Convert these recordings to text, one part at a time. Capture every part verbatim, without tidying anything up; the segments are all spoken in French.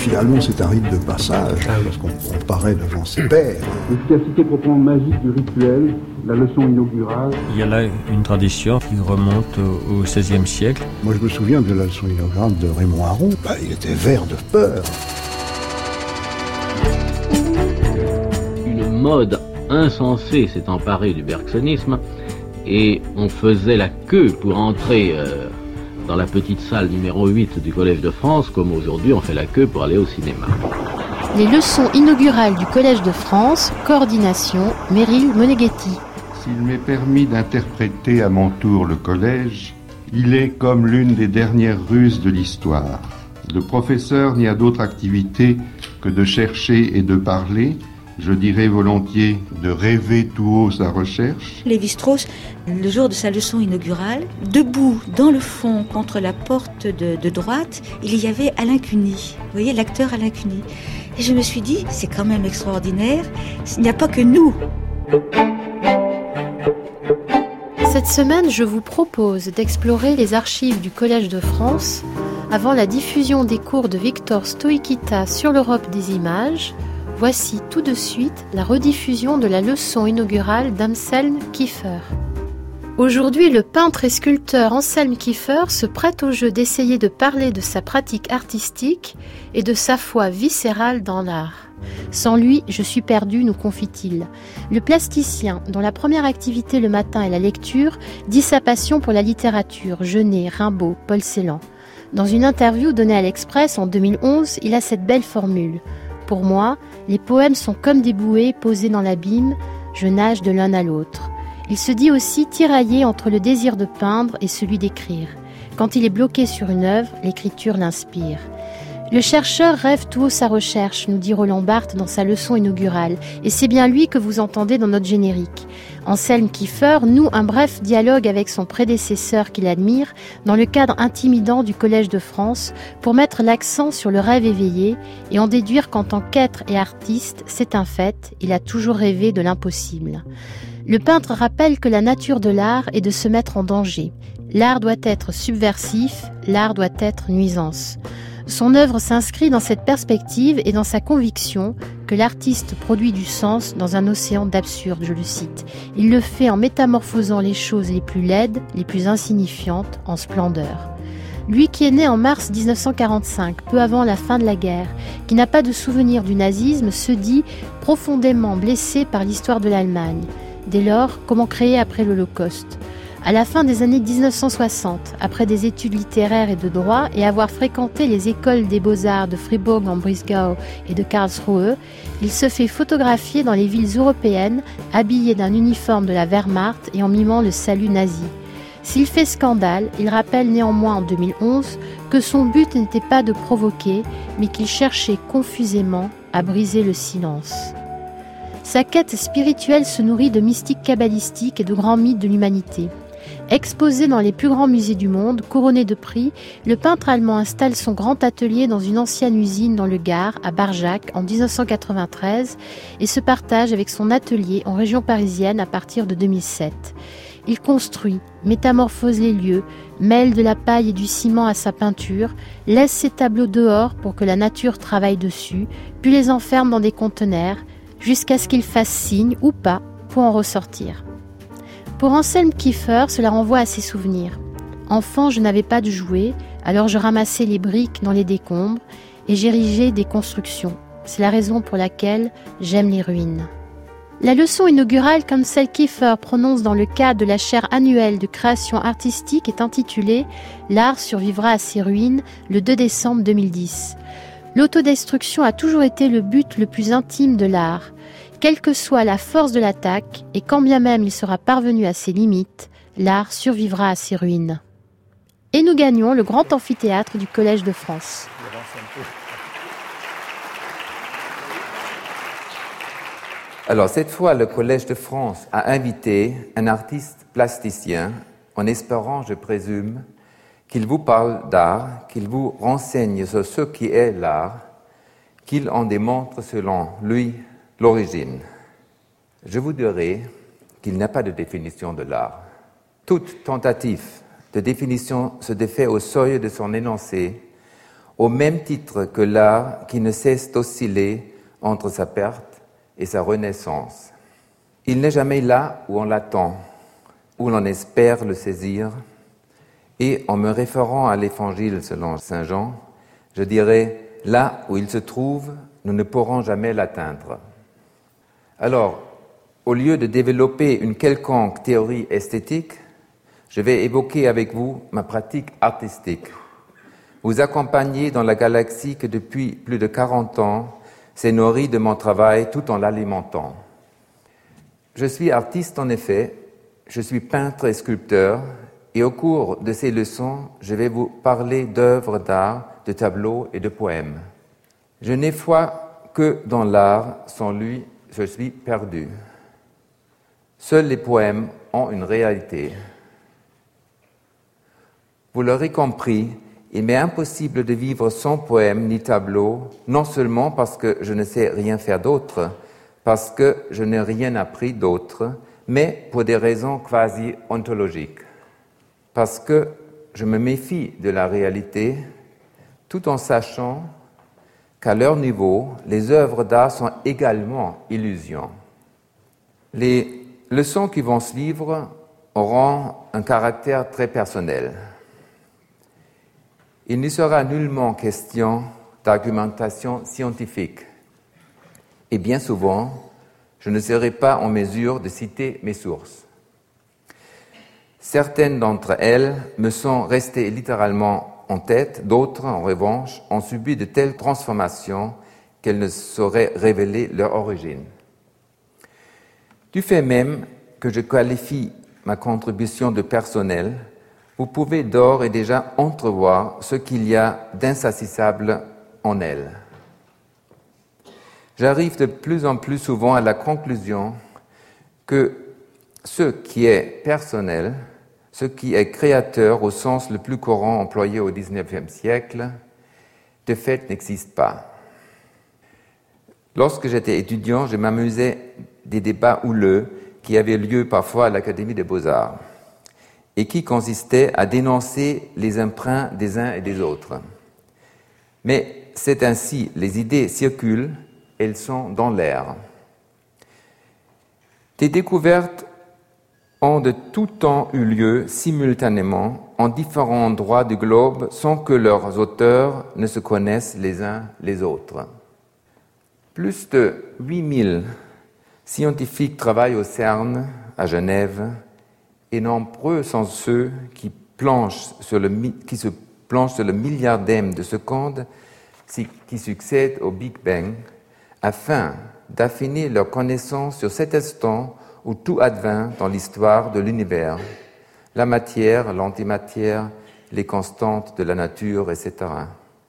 finalement, c'est un rite de passage, parce qu'on on paraît devant ses pairs. L'efficacité proprement magique du rituel, la leçon inaugurale. Il y a là une tradition qui remonte au seizième siècle. Moi, je me souviens de la leçon inaugurale de Raymond Aron. Bah, il était vert de peur. Une mode insensée s'est emparée du bergsonisme et on faisait la queue pour entrer euh, dans la petite salle numéro huit du Collège de France, comme aujourd'hui on fait la queue pour aller au cinéma. Les leçons inaugurales du Collège de France, coordination, Meryl Moneghetti. S'il m'est permis d'interpréter à mon tour le collège, il est comme l'une des dernières ruses de l'histoire. Le professeur n'y a d'autre activité que de chercher et de parler, je dirais volontiers de rêver tout haut sa recherche. Lévi-Strauss, le jour de sa leçon inaugurale, debout dans le fond contre la porte de, de droite, il y avait Alain Cuny. Vous voyez, l'acteur Alain Cuny. Et je me suis dit, c'est quand même extraordinaire, il n'y a pas que nous. Cette semaine, je vous propose d'explorer les archives du Collège de France avant la diffusion des cours de Victor Stoïkita sur l'Europe des images. Voici tout de suite la rediffusion de la leçon inaugurale d'Anselm Kiefer. Aujourd'hui, le peintre et sculpteur Anselm Kiefer se prête au jeu d'essayer de parler de sa pratique artistique et de sa foi viscérale dans l'art. Sans lui, je suis perdu, nous confie-t-il. Le plasticien, dont la première activité le matin est la lecture, dit sa passion pour la littérature, Genet, Rimbaud, Paul Celan. Dans une interview donnée à l'Express en deux mille onze, il a cette belle formule. Pour moi, les poèmes sont comme des bouées posées dans l'abîme, je nage de l'un à l'autre. Il se dit aussi tiraillé entre le désir de peindre et celui d'écrire. Quand il est bloqué sur une œuvre, l'écriture l'inspire. Le chercheur rêve tout haut sa recherche, nous dit Roland Barthes dans sa leçon inaugurale, et c'est bien lui que vous entendez dans notre générique. Anselm Kiefer noue un bref dialogue avec son prédécesseur qu'il admire dans le cadre intimidant du Collège de France pour mettre l'accent sur le rêve éveillé et en déduire qu'en tant qu'être et artiste, c'est un fait, il a toujours rêvé de l'impossible. Le peintre rappelle que la nature de l'art est de se mettre en danger. L'art doit être subversif, l'art doit être nuisance. Son œuvre s'inscrit dans cette perspective et dans sa conviction que l'artiste produit du sens dans un océan d'absurde, je le cite. Il le fait en métamorphosant les choses les plus laides, les plus insignifiantes, en splendeur. Lui qui est né en mars dix-neuf cent quarante-cinq, peu avant la fin de la guerre, qui n'a pas de souvenir du nazisme, se dit profondément blessé par l'histoire de l'Allemagne. Dès lors, comment créer après l'Holocauste ? À la fin des années dix-neuf cent soixante, après des études littéraires et de droit et avoir fréquenté les écoles des beaux-arts de Fribourg-en-Brisgau et de Karlsruhe, il se fait photographier dans les villes européennes, habillé d'un uniforme de la Wehrmacht et en mimant le salut nazi. S'il fait scandale, il rappelle néanmoins en deux mille onze que son but n'était pas de provoquer, mais qu'il cherchait confusément à briser le silence. Sa quête spirituelle se nourrit de mystiques kabbalistiques et de grands mythes de l'humanité. Exposé dans les plus grands musées du monde, couronné de prix, le peintre allemand installe son grand atelier dans une ancienne usine dans le Gard, à Barjac, en dix-neuf cent quatre-vingt-treize, et se partage avec son atelier en région parisienne à partir de deux mille sept. Il construit, métamorphose les lieux, mêle de la paille et du ciment à sa peinture, laisse ses tableaux dehors pour que la nature travaille dessus, puis les enferme dans des conteneurs, jusqu'à ce qu'il fasse signe, ou pas, pour en ressortir. Pour Anselm Kiefer, cela renvoie à ses souvenirs. Enfant, je n'avais pas de jouets, alors je ramassais les briques dans les décombres et j'érigeais des constructions. C'est la raison pour laquelle j'aime les ruines. La leçon inaugurale qu'Anselm Kiefer prononce dans le cadre de la chaire annuelle de création artistique est intitulée « L'art survivra à ses ruines » le deux décembre deux mille dix. L'autodestruction a toujours été le but le plus intime de l'art. Quelle que soit la force de l'attaque, et quand bien même il sera parvenu à ses limites, l'art survivra à ses ruines. Et nous gagnons le grand amphithéâtre du Collège de France. Alors cette fois, le Collège de France a invité un artiste plasticien, en espérant, je présume, qu'il vous parle d'art, qu'il vous renseigne sur ce qui est l'art, qu'il en démontre selon lui l'origine. Je vous dirai qu'il n'y a pas de définition de l'art. Toute tentative de définition se défait au seuil de son énoncé, au même titre que l'art qui ne cesse d'osciller entre sa perte et sa renaissance. Il n'est jamais là où on l'attend, où l'on espère le saisir, et en me référant à l'Évangile selon saint Jean, je dirais, là où il se trouve, nous ne pourrons jamais l'atteindre. Alors, au lieu de développer une quelconque théorie esthétique, je vais évoquer avec vous ma pratique artistique. Vous accompagner dans la galaxie que depuis plus de quarante ans s'est nourrie de mon travail tout en l'alimentant. Je suis artiste en effet, je suis peintre et sculpteur, et au cours de ces leçons, je vais vous parler d'œuvres d'art, de tableaux et de poèmes. Je n'ai foi que dans l'art, sans lui, je suis perdu. Seuls les poèmes ont une réalité. Vous l'aurez compris, il m'est impossible de vivre sans poème ni tableau, non seulement parce que je ne sais rien faire d'autre, parce que je n'ai rien appris d'autre, mais pour des raisons quasi ontologiques. Parce que je me méfie de la réalité, tout en sachant qu'à leur niveau, les œuvres d'art sont également illusions. Les leçons qui vont suivre auront un caractère très personnel. Il n'y sera nullement question d'argumentation scientifique. Et bien souvent, je ne serai pas en mesure de citer mes sources. Certaines d'entre elles me sont restées littéralement en tête, d'autres, en revanche, ont subi de telles transformations qu'elles ne sauraient révéler leur origine. Du fait même que je qualifie ma contribution de personnelle, vous pouvez d'ores et déjà entrevoir ce qu'il y a d'insaisissable en elle. J'arrive de plus en plus souvent à la conclusion que ce qui est personnel, ce qui est créateur au sens le plus courant employé au dix-neuvième siècle, de fait n'existe pas. Lorsque j'étais étudiant, je m'amusais des débats houleux qui avaient lieu parfois à l'Académie des Beaux-Arts et qui consistaient à dénoncer les emprunts des uns et des autres. Mais c'est ainsi, les idées circulent, elles sont dans l'air. Des découvertes ont de tout temps eu lieu simultanément en différents endroits du globe sans que leurs auteurs ne se connaissent les uns les autres. Plus de huit mille scientifiques travaillent au CERN à Genève et nombreux sont ceux qui, planchent sur le, qui se planchent sur le milliardième de seconde qui succède au Big Bang afin d'affiner leur connaissance sur cet instant où tout advint dans l'histoire de l'univers, la matière, l'antimatière, les constantes de la nature, et cetera.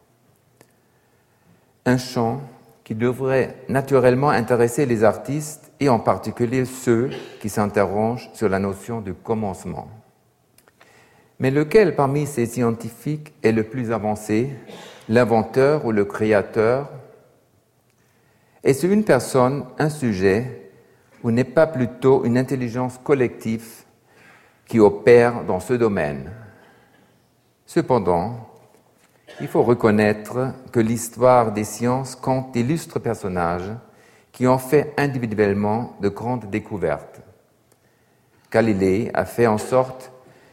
Un champ qui devrait naturellement intéresser les artistes et en particulier ceux qui s'interrogent sur la notion du commencement. Mais lequel parmi ces scientifiques est le plus avancé, l'inventeur ou le créateur? Est-ce une personne, un sujet, ou n'est pas plutôt une intelligence collective qui opère dans ce domaine? Cependant, il faut reconnaître que l'histoire des sciences compte d'illustres personnages qui ont fait individuellement de grandes découvertes. Galilée a fait en sorte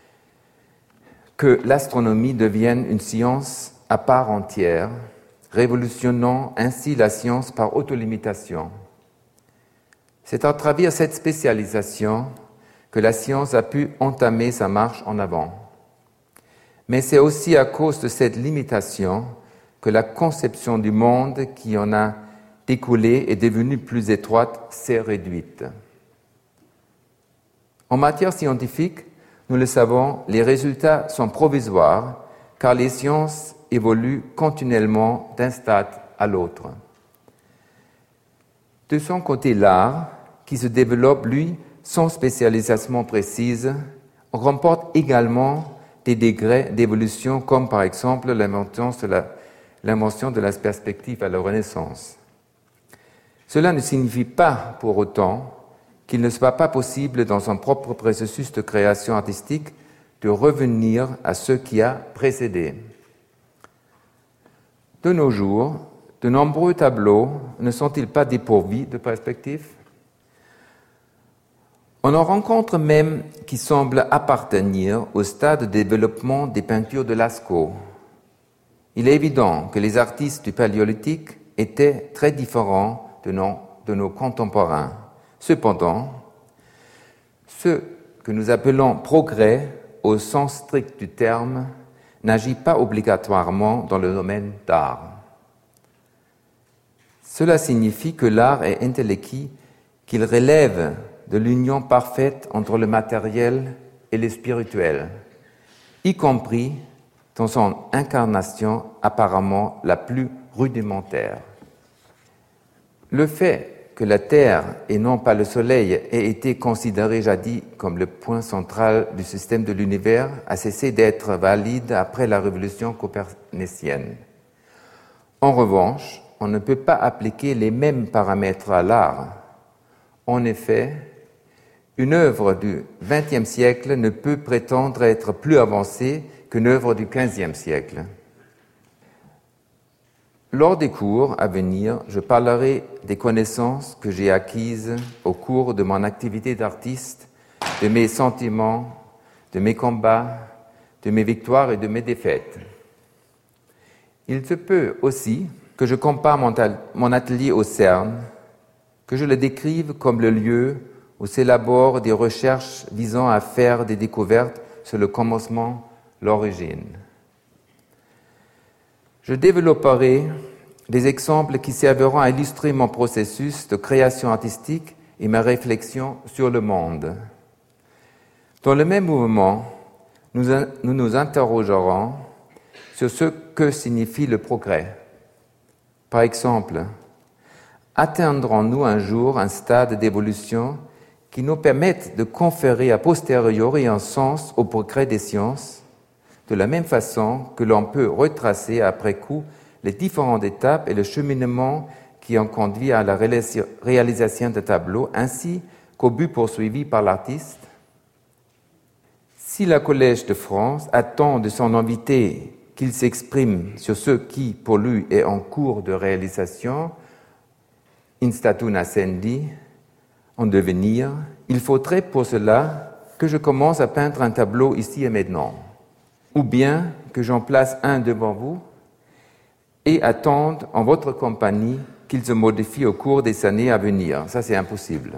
que l'astronomie devienne une science à part entière, révolutionnant ainsi la science par autolimitation. C'est à travers cette spécialisation que la science a pu entamer sa marche en avant. Mais c'est aussi à cause de cette limitation que la conception du monde qui en a découlé est devenue plus étroite, s'est réduite. En matière scientifique, nous le savons, les résultats sont provisoires car les sciences évoluent continuellement d'un stade à l'autre. De son côté, l'art, qui se développe, lui, sans spécialisation précise, remporte également des degrés d'évolution, comme par exemple l'invention de la, l'invention de la perspective à la Renaissance. Cela ne signifie pas, pour autant, qu'il ne soit pas possible, dans son propre processus de création artistique, de revenir à ce qui a précédé. De nos jours, de nombreux tableaux ne sont-ils pas dépourvus de perspective? On en rencontre même qui semblent appartenir au stade de développement des peintures de Lascaux. Il est évident que les artistes du Paléolithique étaient très différents de nos, de nos contemporains. Cependant, ce que nous appelons progrès, au sens strict du terme, n'agit pas obligatoirement dans le domaine d'art. Cela signifie que l'art est intellectuel, qu'il relève de l'union parfaite entre le matériel et le spirituel, y compris dans son incarnation apparemment la plus rudimentaire. Le fait que la Terre et non pas le Soleil ait été considéré jadis comme le point central du système de l'univers a cessé d'être valide après la révolution copernicienne. En revanche, on ne peut pas appliquer les mêmes paramètres à l'art. En effet, une œuvre du vingtième siècle ne peut prétendre être plus avancée qu'une œuvre du quinzième siècle. Lors des cours à venir, je parlerai des connaissances que j'ai acquises au cours de mon activité d'artiste, de mes sentiments, de mes combats, de mes victoires et de mes défaites. Il se peut aussi que je compare mon atelier au CERN, que je le décrive comme le lieu où s'élaborent des recherches visant à faire des découvertes sur le commencement, l'origine. Je développerai des exemples qui serviront à illustrer mon processus de création artistique et ma réflexion sur le monde. Dans le même mouvement, nous nous, nous interrogerons sur ce que signifie le progrès. Par exemple, atteindrons-nous un jour un stade d'évolution qui nous permette de conférer a posteriori un sens au progrès des sciences, de la même façon que l'on peut retracer après coup les différentes étapes et le cheminement qui ont conduit à la réalisation de tableaux, ainsi qu'au but poursuivi par l'artiste. Si le Collège de France attend de son invité qu'il s'exprime sur ce qui, pour lui, est en cours de réalisation, in statu nascendi, en devenir, il faudrait pour cela que je commence à peindre un tableau ici et maintenant, ou bien que j'en place un devant vous et attende en votre compagnie qu'il se modifie au cours des années à venir. Ça, c'est impossible.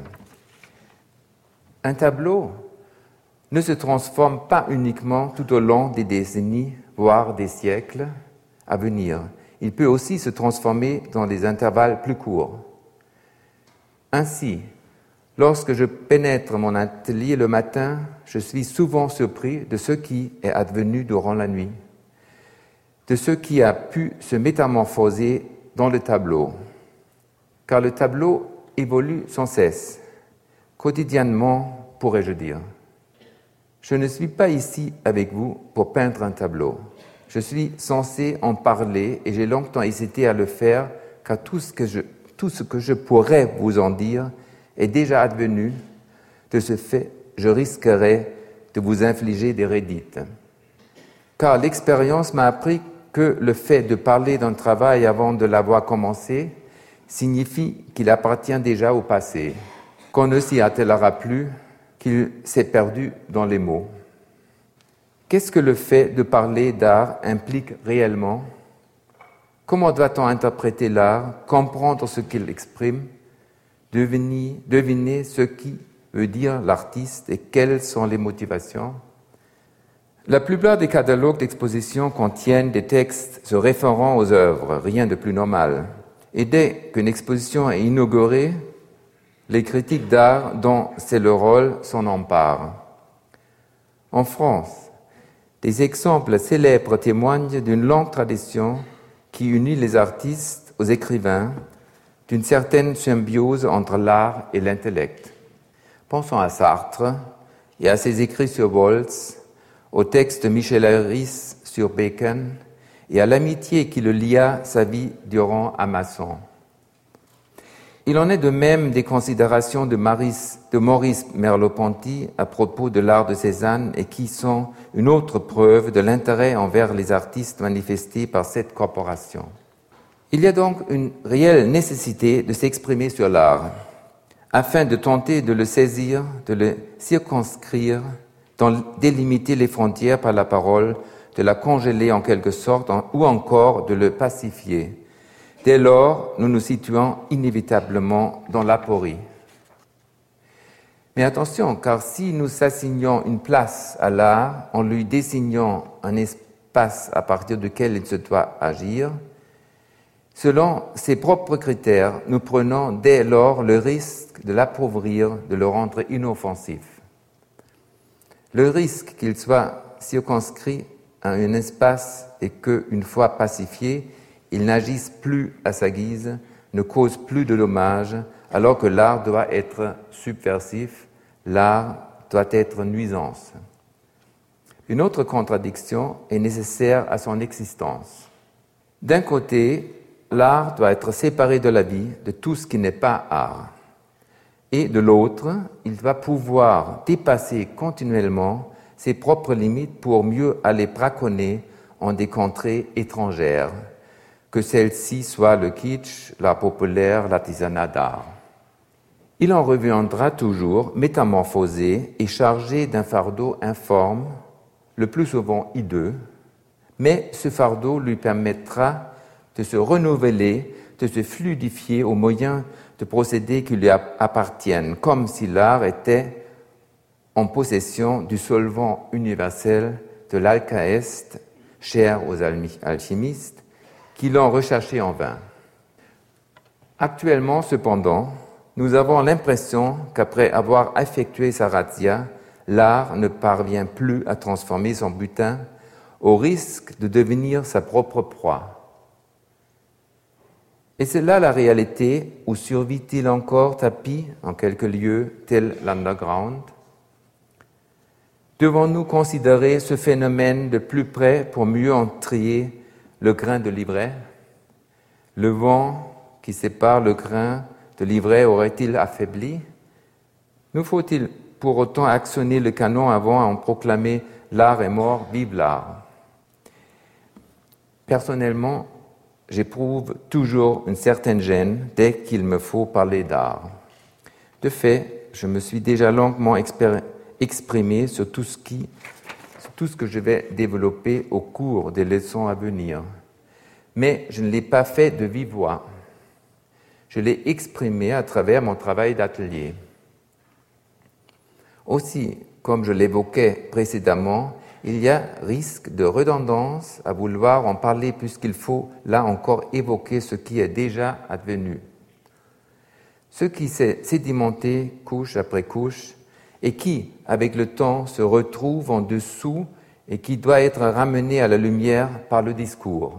Un tableau ne se transforme pas uniquement tout au long des décennies, voire des siècles à venir. Il peut aussi se transformer dans des intervalles plus courts. Ainsi, lorsque je pénètre mon atelier le matin, je suis souvent surpris de ce qui est advenu durant la nuit, de ce qui a pu se métamorphoser dans le tableau. Car le tableau évolue sans cesse, quotidiennement, pourrais-je dire. Je ne suis pas ici avec vous pour peindre un tableau. Je suis censé en parler et j'ai longtemps hésité à le faire, car tout ce que je, tout ce que je pourrais vous en dire est déjà advenu. De ce fait, je risquerais de vous infliger des redites. Car l'expérience m'a appris que le fait de parler d'un travail avant de l'avoir commencé signifie qu'il appartient déjà au passé, qu'on ne s'y attellera plus, qu'il s'est perdu dans les mots. Qu'est-ce que le fait de parler d'art implique réellement? Comment doit-on interpréter l'art, comprendre ce qu'il exprime, deviner, deviner ce qui veut dire l'artiste et quelles sont les motivations? La plupart des catalogues d'exposition contiennent des textes se référant aux œuvres, rien de plus normal. Et dès qu'une exposition est inaugurée, les critiques d'art, dont c'est le rôle, s'en emparent. En France, des exemples célèbres témoignent d'une longue tradition qui unit les artistes aux écrivains, d'une certaine symbiose entre l'art et l'intellect. Pensons à Sartre et à ses écrits sur Waltz, au texte de Michel Harris sur Bacon et à l'amitié qui le lia sa vie durant à Masson. Il en est de même des considérations de, Maurice, de Maurice Merleau-Ponty à propos de l'art de Cézanne et qui sont une autre preuve de l'intérêt envers les artistes manifesté par cette corporation. Il y a donc une réelle nécessité de s'exprimer sur l'art, afin de tenter de le saisir, de le circonscrire, d'en délimiter les frontières par la parole, de la congeler en quelque sorte, ou encore de le pacifier. Dès lors, nous nous situons inévitablement dans l'aporie. Mais attention, car si nous assignons une place à l'art en lui désignant un espace à partir duquel il se doit agir, selon ses propres critères, nous prenons dès lors le risque de l'appauvrir, de le rendre inoffensif. Le risque qu'il soit circonscrit à un espace et qu'une fois pacifié, il n'agisse plus à sa guise, ne cause plus de dommages, alors que l'art doit être subversif, l'art doit être nuisance. Une autre contradiction est nécessaire à son existence. D'un côté, l'art doit être séparé de la vie, de tout ce qui n'est pas art. Et de l'autre, il doit pouvoir dépasser continuellement ses propres limites pour mieux aller braconner en des contrées étrangères, que celles-ci soient le kitsch, l'art populaire, l'artisanat d'art. Il en reviendra toujours métamorphosé et chargé d'un fardeau informe, le plus souvent hideux, mais ce fardeau lui permettra de se renouveler, de se fluidifier au moyen de procédés qui lui appartiennent, comme si l'art était en possession du solvant universel de l'alcaeste, cher aux alchimistes, qui l'ont recherché en vain. Actuellement, cependant, nous avons l'impression qu'après avoir effectué sa razzia, l'art ne parvient plus à transformer son butin, au risque de devenir sa propre proie. Et c'est là la réalité où survit-il encore tapis en quelques lieux, tel l'underground? Devons-nous considérer ce phénomène de plus près pour mieux en trier le grain de l'ivraie? Le vent qui sépare le grain de l'ivraie aurait-il affaibli? Nous faut-il pour autant actionner le canon avant d'en proclamer « l'art est mort, vive l'art ». Personnellement, j'éprouve toujours une certaine gêne dès qu'il me faut parler d'art. De fait, je me suis déjà longuement expér- exprimé sur tout, ce qui, sur tout ce que je vais développer au cours des leçons à venir. Mais je ne l'ai pas fait de vive voix. Je l'ai exprimé à travers mon travail d'atelier. Aussi, comme je l'évoquais précédemment, il y a risque de redondance à vouloir en parler puisqu'il faut là encore évoquer ce qui est déjà advenu. Ce qui s'est sédimenté couche après couche et qui, avec le temps, se retrouve en dessous et qui doit être ramené à la lumière par le discours.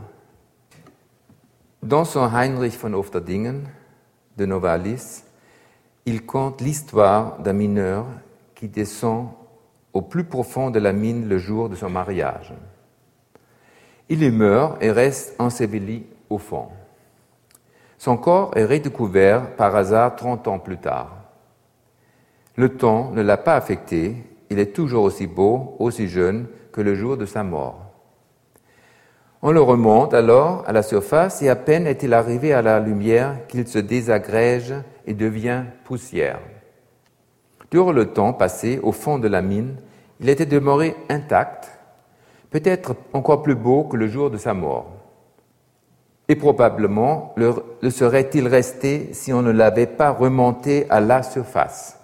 Dans son Heinrich von Ofterdingen de Novalis, il conte l'histoire d'un mineur qui descend au plus profond de la mine le jour de son mariage. Il y meurt et reste enseveli au fond. Son corps est redécouvert par hasard trente ans plus tard. Le temps ne l'a pas affecté, il est toujours aussi beau, aussi jeune que le jour de sa mort. On le remonte alors à la surface et à peine est-il arrivé à la lumière qu'il se désagrège et devient poussière. Durant le temps passé au fond de la mine, il était demeuré intact, peut-être encore plus beau que le jour de sa mort. Et probablement le, le serait-il resté si on ne l'avait pas remonté à la surface.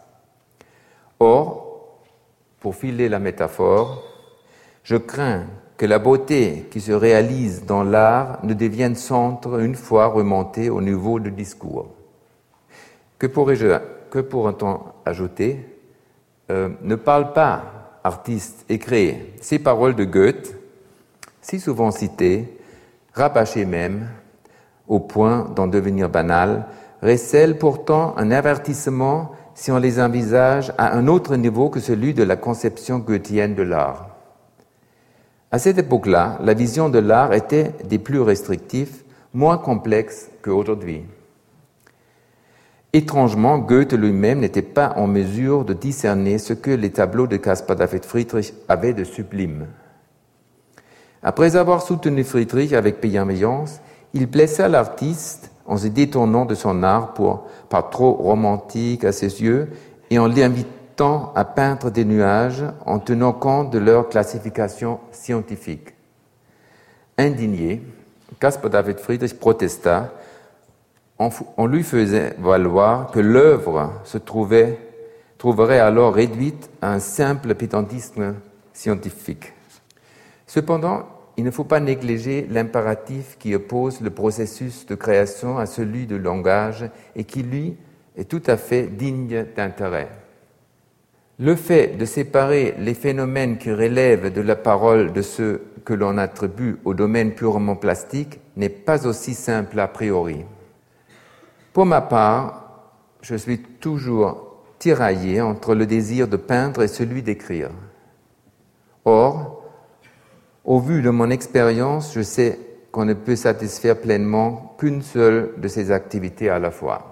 Or, pour filer la métaphore, je crains que la beauté qui se réalise dans l'art ne devienne centre une fois remontée au niveau du discours. Que pourrais-je, que pourrait-on ajouter? Euh, ne parle pas, artiste, et crée. Ces paroles de Goethe, si souvent citées, rabâchées même, au point d'en devenir banales, recèlent pourtant un avertissement si on les envisage à un autre niveau que celui de la conception goethienne de l'art. À cette époque-là, la vision de l'art était des plus restrictifs, moins complexe qu'aujourd'hui. Étrangement, Goethe lui-même n'était pas en mesure de discerner ce que les tableaux de Caspar David Friedrich avaient de sublime. Après avoir soutenu Friedrich avec bienveillance, il blessa l'artiste en se détournant de son art pour pas trop romantique à ses yeux et en l'invitant à peindre des nuages en tenant compte de leur classification scientifique. Indigné, Caspar David Friedrich protesta. On, on lui faisait valoir que l'œuvre se trouvait, trouverait alors réduite à un simple pédantisme scientifique. Cependant, il ne faut pas négliger l'impératif qui oppose le processus de création à celui du langage et qui, lui, est tout à fait digne d'intérêt. Le fait de séparer les phénomènes qui relèvent de la parole de ceux que l'on attribue au domaine purement plastique n'est pas aussi simple a priori. Pour ma part, je suis toujours tiraillé entre le désir de peindre et celui d'écrire. Or, au vu de mon expérience, je sais qu'on ne peut satisfaire pleinement qu'une seule de ces activités à la fois.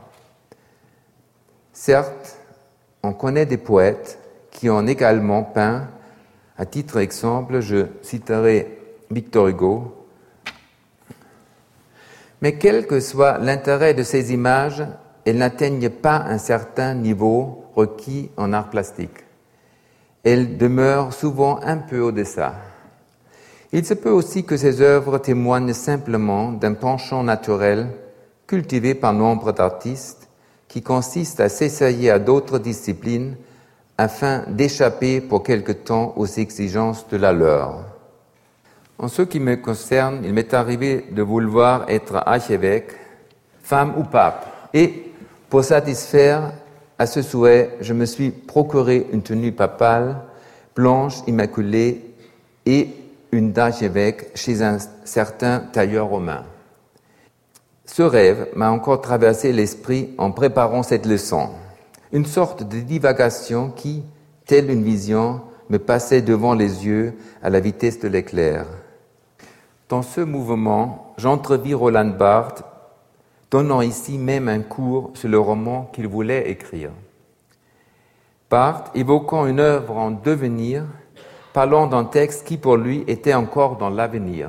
Certes, on connaît des poètes qui ont également peint. À titre d'exemple, je citerai Victor Hugo. Mais quel que soit l'intérêt de ces images, elles n'atteignent pas un certain niveau requis en art plastique. Elles demeurent souvent un peu au-dessous. Il se peut aussi que ces œuvres témoignent simplement d'un penchant naturel cultivé par nombre d'artistes qui consiste à s'essayer à d'autres disciplines afin d'échapper pour quelque temps aux exigences de la leur. En ce qui me concerne, il m'est arrivé de vouloir être archevêque, femme ou pape. Et pour satisfaire à ce souhait, je me suis procuré une tenue papale, blanche, immaculée, et une d'archevêque chez un certain tailleur romain. Ce rêve m'a encore traversé l'esprit en préparant cette leçon. Une sorte de divagation qui, telle une vision, me passait devant les yeux à la vitesse de l'éclair. Dans ce mouvement, j'entrevis Roland Barthes, donnant ici même un cours sur le roman qu'il voulait écrire. Barthes, évoquant une œuvre en devenir, parlant d'un texte qui pour lui était encore dans l'avenir.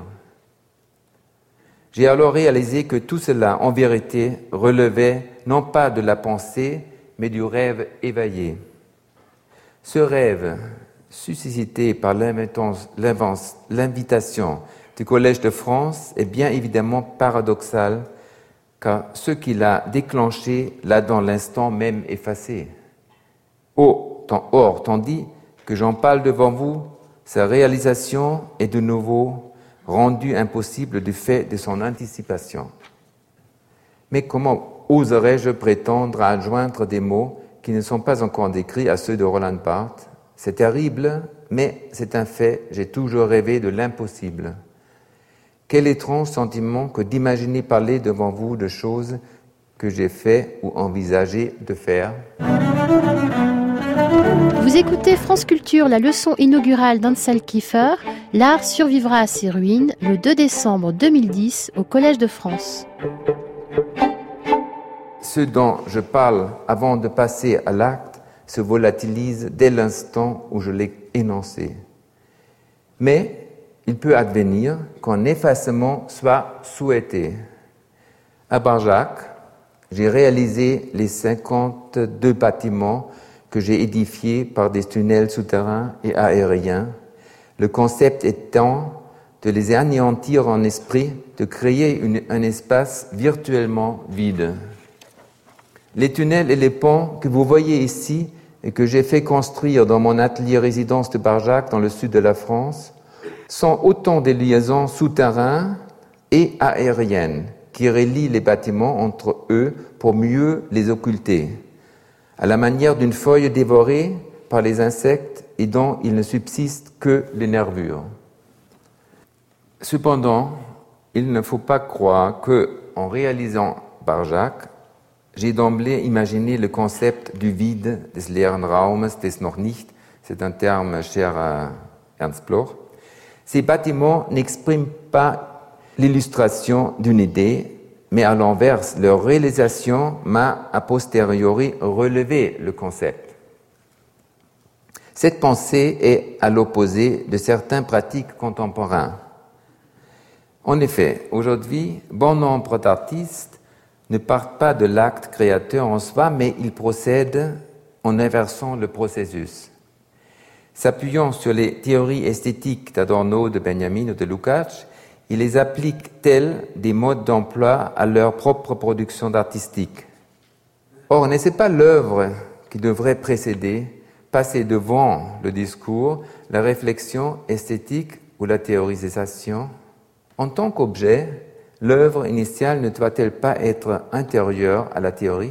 J'ai alors réalisé que tout cela, en vérité, relevait non pas de la pensée, mais du rêve éveillé. Ce rêve, suscité par l'invitation du Collège de France, est bien évidemment paradoxal, car ce qui l'a déclenché l'a dans l'instant même effacé. Or, tandis que j'en parle devant vous, sa réalisation est de nouveau rendue impossible du fait de son anticipation. Mais comment oserais-je prétendre à adjoindre des mots qui ne sont pas encore décrits à ceux de Roland Barthes? C'est terrible, mais c'est un fait, j'ai toujours rêvé de l'impossible. Quel étrange sentiment que d'imaginer parler devant vous de choses que j'ai fait ou envisagé de faire. Vous écoutez France Culture, la leçon inaugurale d'Ansel Kiefer, L'art survivra à ses ruines, le deux décembre deux mille dix au Collège de France. Ce dont je parle avant de passer à l'acte se volatilise dès l'instant où je l'ai énoncé. Mais il peut advenir qu'un effacement soit souhaité. À Barjac, j'ai réalisé les cinquante-deux bâtiments que j'ai édifiés par des tunnels souterrains et aériens, le concept étant de les anéantir en esprit, de créer une, un espace virtuellement vide. Les tunnels et les ponts que vous voyez ici et que j'ai fait construire dans mon atelier résidence de Barjac dans le sud de la France sont autant de liaisons souterraines et aériennes qui relient les bâtiments entre eux pour mieux les occulter, à la manière d'une feuille dévorée par les insectes et dont il ne subsiste que les nervures. Cependant, il ne faut pas croire que, en réalisant Barjac, j'ai d'emblée imaginé le concept du vide, des leeren Raumes, des noch nicht, c'est un terme cher à Ernst Bloch. Ces bâtiments n'expriment pas l'illustration d'une idée, mais à l'inverse, leur réalisation m'a a posteriori relevé le concept. Cette pensée est à l'opposé de certaines pratiques contemporaines. En effet, aujourd'hui, bon nombre d'artistes ne partent pas de l'acte créateur en soi, mais ils procèdent en inversant le processus. S'appuyant sur les théories esthétiques d'Adorno, de Benjamin ou de Lukács, ils les appliquent tels des modes d'emploi à leur propre production artistique. Or, n'est-ce pas l'œuvre qui devrait précéder, passer devant le discours, la réflexion esthétique ou la théorisation? En tant qu'objet, l'œuvre initiale ne doit-elle pas être intérieure à la théorie?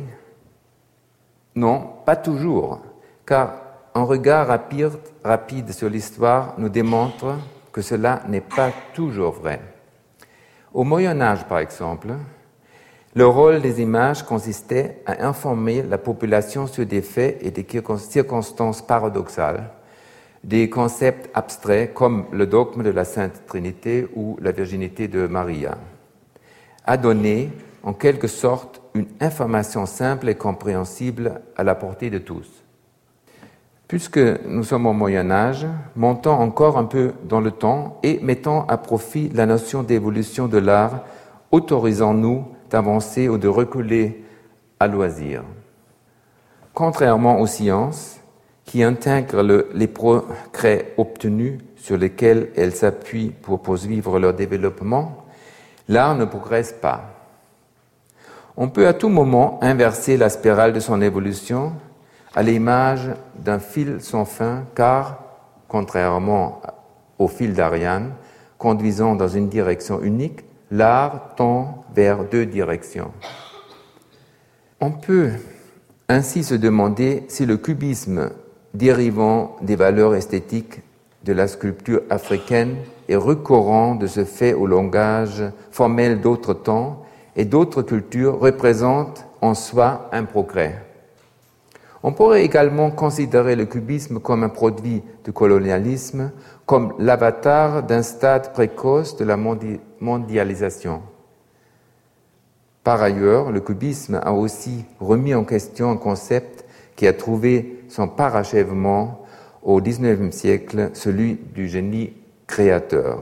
Non, pas toujours, car un regard rapide, rapide sur l'histoire nous démontre que cela n'est pas toujours vrai. Au Moyen-Âge, par exemple, le rôle des images consistait à informer la population sur des faits et des circonstances paradoxales, des concepts abstraits comme le dogme de la Sainte Trinité ou la virginité de Maria, à donner en quelque sorte une information simple et compréhensible à la portée de tous. Puisque nous sommes au Moyen-Âge, montons encore un peu dans le temps et mettons à profit la notion d'évolution de l'art, autorisons-nous d'avancer ou de reculer à loisir. Contrairement aux sciences, qui intègrent le, les progrès obtenus sur lesquels elles s'appuient pour poursuivre leur développement, l'art ne progresse pas. On peut à tout moment inverser la spirale de son évolution à l'image d'un fil sans fin, car, contrairement au fil d'Ariane, conduisant dans une direction unique, l'art tend vers deux directions. On peut ainsi se demander si le cubisme, dérivant des valeurs esthétiques de la sculpture africaine et recourant de ce fait au langage formel d'autres temps et d'autres cultures, représente en soi un progrès. On pourrait également considérer le cubisme comme un produit du colonialisme, comme l'avatar d'un stade précoce de la mondi- mondialisation. Par ailleurs, le cubisme a aussi remis en question un concept qui a trouvé son parachèvement au dix-neuvième siècle, celui du génie créateur.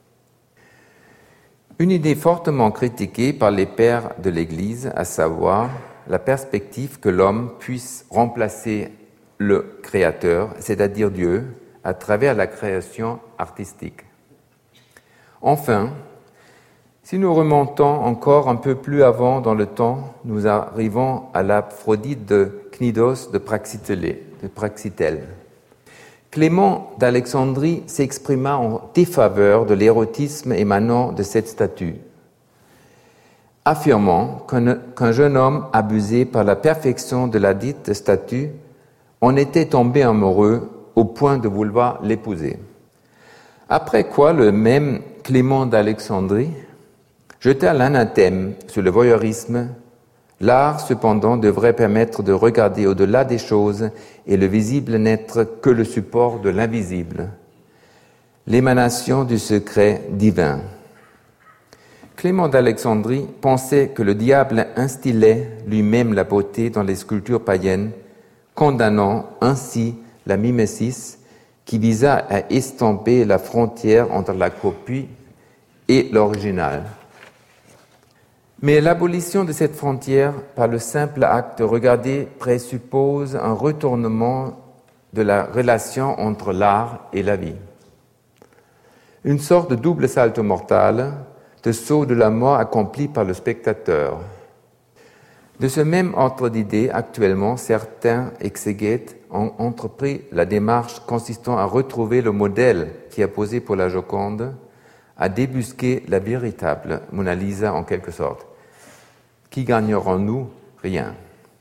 Une idée fortement critiquée par les pères de l'Église, à savoir la perspective que l'homme puisse remplacer le Créateur, c'est-à-dire Dieu, à travers la création artistique. Enfin, si nous remontons encore un peu plus avant dans le temps, nous arrivons à l'Aphrodite de Cnidos de Praxitèle. Clément d'Alexandrie s'exprima en défaveur de l'érotisme émanant de cette statue, affirmant qu'un, qu'un jeune homme abusé par la perfection de la dite statue en était tombé amoureux au point de vouloir l'épouser. Après quoi, le même Clément d'Alexandrie jeta l'anathème sur le voyeurisme. L'art, cependant, devrait permettre de regarder au-delà des choses et le visible n'être que le support de l'invisible, l'émanation du secret divin. Clément d'Alexandrie pensait que le diable instillait lui-même la beauté dans les sculptures païennes, condamnant ainsi la mimesis qui visa à estomper la frontière entre la copie et l'original. Mais l'abolition de cette frontière par le simple acte de regarder présuppose un retournement de la relation entre l'art et la vie. Une sorte de double salto mortal, de saut de la mort accompli par le spectateur. De ce même ordre d'idées, actuellement, certains exégètes ont entrepris la démarche consistant à retrouver le modèle qui a posé pour la Joconde, à débusquer la véritable Mona Lisa en quelque sorte. Qui gagnerons-nous? Rien.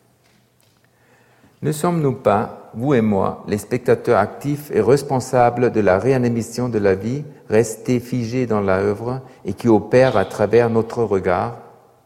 Ne sommes-nous pas, vous et moi, les spectateurs actifs et responsables de la réanimation de la vie, restés figés dans l'œuvre et qui opère à travers notre regard?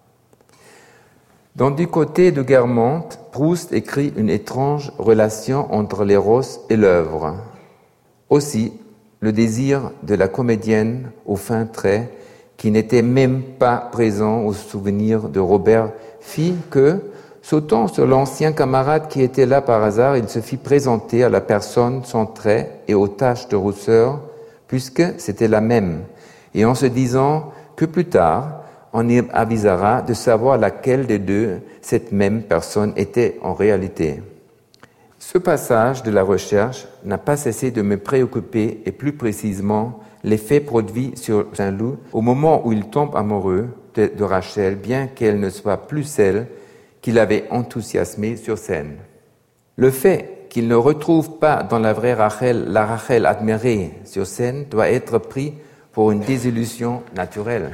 Dans Du côté de Guermantes, Proust écrit une étrange relation entre l'éros et l'œuvre. Aussi, le désir de la comédienne aux fins traits, qui n'était même pas présent au souvenir de Robert, fit que, sautant sur l'ancien camarade qui était là par hasard, il se fit présenter à la personne sans traits et aux taches de rousseur, puisque c'était la même, et en se disant que plus tard, on y avisera de savoir laquelle des deux cette même personne était en réalité. Ce passage de la recherche n'a pas cessé de me préoccuper, et plus précisément l'effet produit sur Saint-Loup au moment où il tombe amoureux de, de Rachel, bien qu'elle ne soit plus celle qu'il avait enthousiasmée sur scène. Le fait qu'il ne retrouve pas dans la vraie Rachel la Rachel admirée sur scène doit être pris pour une désillusion naturelle.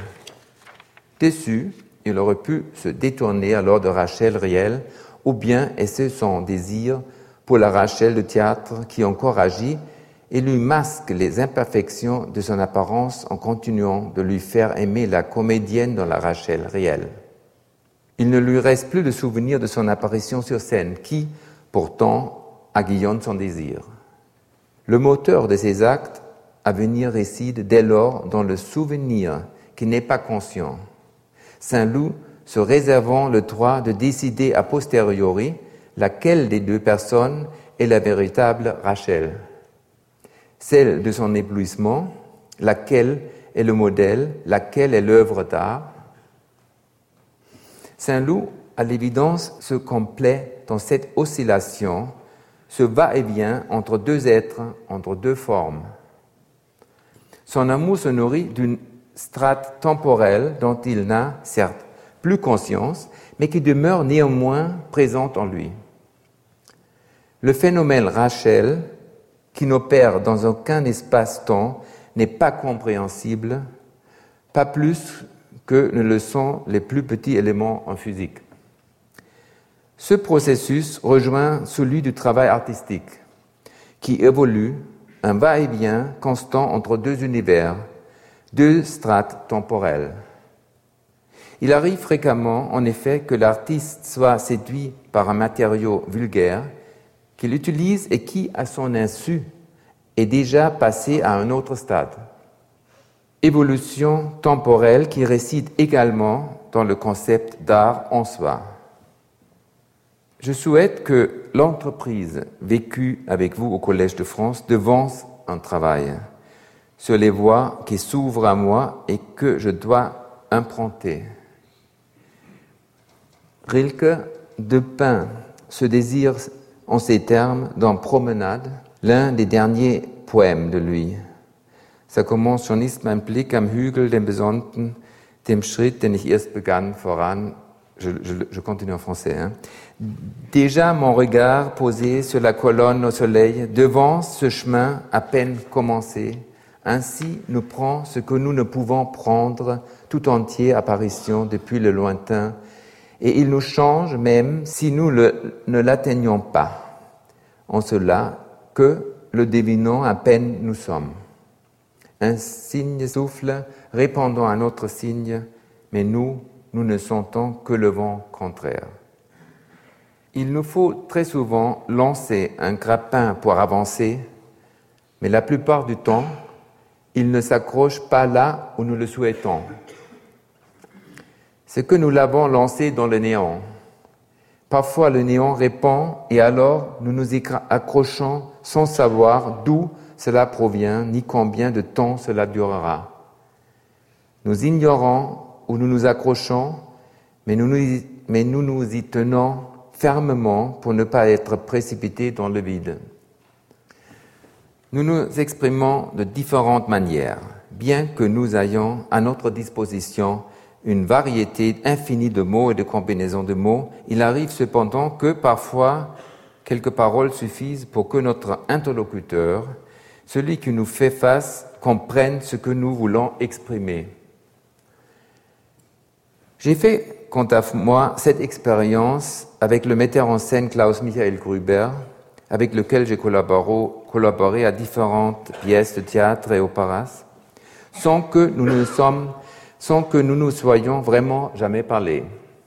Déçu, il aurait pu se détourner alors de Rachel réelle, ou bien essayer son désir pour la Rachel de théâtre qui encore agit et lui masque les imperfections de son apparence en continuant de lui faire aimer la comédienne dans la Rachel réelle. Il ne lui reste plus de souvenir de son apparition sur scène qui, pourtant, aiguillonne son désir. Le moteur de ces actes à venir réside dès lors dans le souvenir qui n'est pas conscient. Saint-Loup se réservant le droit de décider a posteriori laquelle des deux personnes est la véritable Rachel. Celle de son éblouissement, laquelle est le modèle, laquelle est l'œuvre d'art. Saint-Loup, à l'évidence, se complaît dans cette oscillation, ce va-et-vient entre deux êtres, entre deux formes. Son amour se nourrit d'une strate temporelle dont il n'a, certes, plus conscience, mais qui demeure néanmoins présente en lui. Le phénomène Rachel, qui n'opère dans aucun espace-temps, n'est pas compréhensible, pas plus que ne le sont les plus petits éléments en physique. Ce processus rejoint celui du travail artistique, qui évolue un va-et-vient constant entre deux univers, deux strates temporelles. Il arrive fréquemment, en effet, que l'artiste soit séduit par un matériau vulgaire qu'il utilise et qui, à son insu, est déjà passé à un autre stade. Évolution temporelle qui réside également dans le concept d'art en soi. Je souhaite que l'entreprise vécue avec vous au Collège de France devance un travail sur les voies qui s'ouvrent à moi et que je dois impronter. Rilke dépeint ce désir en ces termes dans Promenade, l'un des derniers poèmes de lui. Ça commence: Schon ist mein Blick am Hügel, dem Besonnten, dem Schritt, den ich erst begann, voran. Je, je, je continue en français. Hein. Déjà mon regard posé sur la colonne au soleil, devant ce chemin à peine commencé, ainsi nous prend ce que nous ne pouvons prendre tout entier apparition depuis le lointain, et il nous change même si nous le, ne l'atteignons pas, en cela que le devinons à peine nous sommes. Un signe souffle, répondant à un autre signe, mais nous, nous ne sentons que le vent contraire. Il nous faut très souvent lancer un grappin pour avancer, mais la plupart du temps, il ne s'accroche pas là où nous le souhaitons. C'est que nous l'avons lancé dans le néant. Parfois le néant répond et alors nous nous y accrochons sans savoir d'où cela provient ni combien de temps cela durera. Nous ignorons où nous nous accrochons, mais nous nous, mais nous nous y tenons fermement pour ne pas être précipités dans le vide. Nous nous exprimons de différentes manières, bien que nous ayons à notre disposition une variété infinie de mots et de combinaisons de mots. Il arrive cependant que parfois quelques paroles suffisent pour que notre interlocuteur, celui qui nous fait face, comprenne ce que nous voulons exprimer. J'ai fait, quant à moi, cette expérience avec le metteur en scène Klaus Michael Gruber, avec lequel j'ai collaboré, collaboré à différentes pièces de théâtre et opéras, sans que nous ne sommes, sans que nous nous soyons vraiment jamais parlé.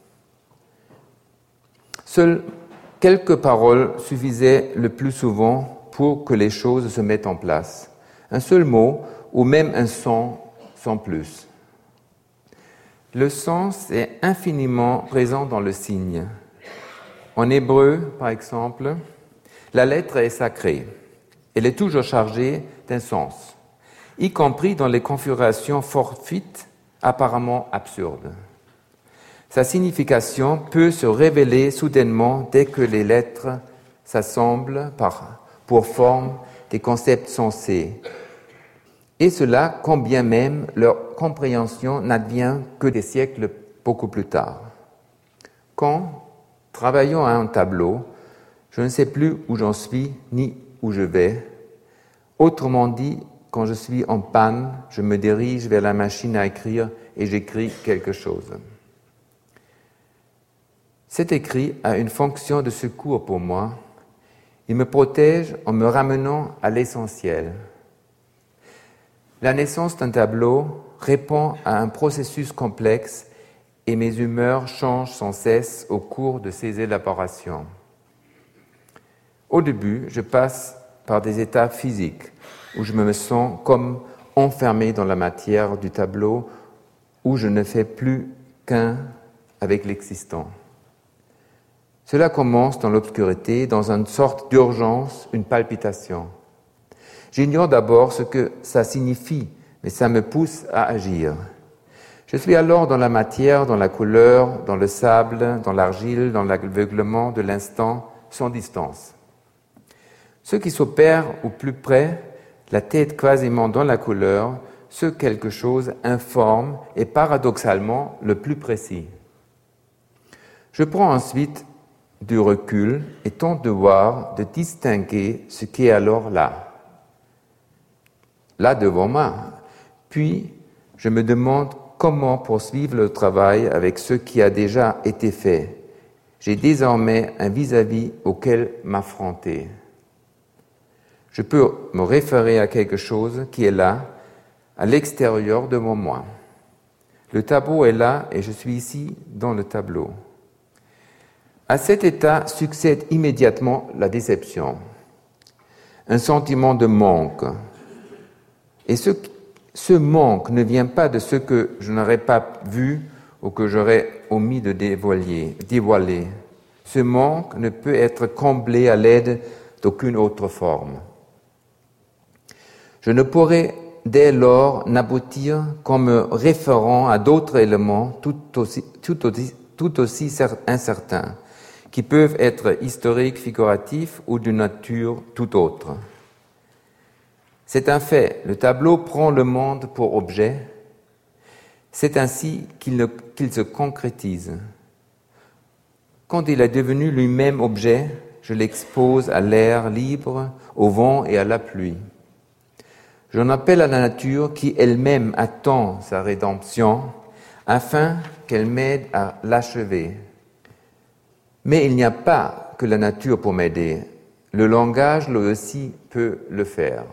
Seules quelques paroles suffisaient le plus souvent pour que les choses se mettent en place. Un seul mot ou même un son sans plus. Le sens est infiniment présent dans le signe. En hébreu, par exemple, la lettre est sacrée. Elle est toujours chargée d'un sens, y compris dans les configurations fortuites apparemment absurde. Sa signification peut se révéler soudainement dès que les lettres s'assemblent par, pour forme des concepts sensés. Et cela, quand bien même leur compréhension n'advient que des siècles beaucoup plus tard. Quand, travaillant à un tableau, je ne sais plus où j'en suis ni où je vais. Autrement dit, quand je suis en panne, je me dirige vers la machine à écrire et j'écris quelque chose. Cet écrit a une fonction de secours pour moi. Il me protège en me ramenant à l'essentiel. La naissance d'un tableau répond à un processus complexe et mes humeurs changent sans cesse au cours de ces élaborations. Au début, je passe par des états physiques où je me sens comme enfermé dans la matière du tableau, où je ne fais plus qu'un avec l'existant. Cela commence dans l'obscurité, dans une sorte d'urgence, une palpitation. J'ignore d'abord ce que ça signifie, mais ça me pousse à agir. Je suis alors dans la matière, dans la couleur, dans le sable, dans l'argile, dans l'aveuglement de l'instant, sans distance. Ce qui s'opère au plus près, la tête quasiment dans la couleur, ce quelque chose informe et paradoxalement le plus précis. Je prends ensuite du recul et tente de voir, de distinguer ce qui est alors là. Là devant moi. Puis, je me demande comment poursuivre le travail avec ce qui a déjà été fait. J'ai désormais un vis-à-vis auquel m'affronter. Je peux me référer à quelque chose qui est là, à l'extérieur de mon moi. Le tableau est là et je suis ici dans le tableau. À cet état succède immédiatement la déception, un sentiment de manque. Et ce, ce manque ne vient pas de ce que je n'aurais pas vu ou que j'aurais omis de dévoiler, dévoiler. Ce manque ne peut être comblé à l'aide d'aucune autre forme. Je ne pourrais dès lors n'aboutir qu'en me référant à d'autres éléments tout aussi, tout aussi, tout aussi incertains, qui peuvent être historiques, figuratifs ou d'une nature tout autre. C'est un fait, le tableau prend le monde pour objet, c'est ainsi qu'il, ne, qu'il se concrétise. Quand il est devenu lui-même objet, je l'expose à l'air libre, au vent et à la pluie. J'en appelle à la nature qui elle-même attend sa rédemption afin qu'elle m'aide à l'achever. Mais il n'y a pas que la nature pour m'aider. Le langage, lui aussi, peut le faire.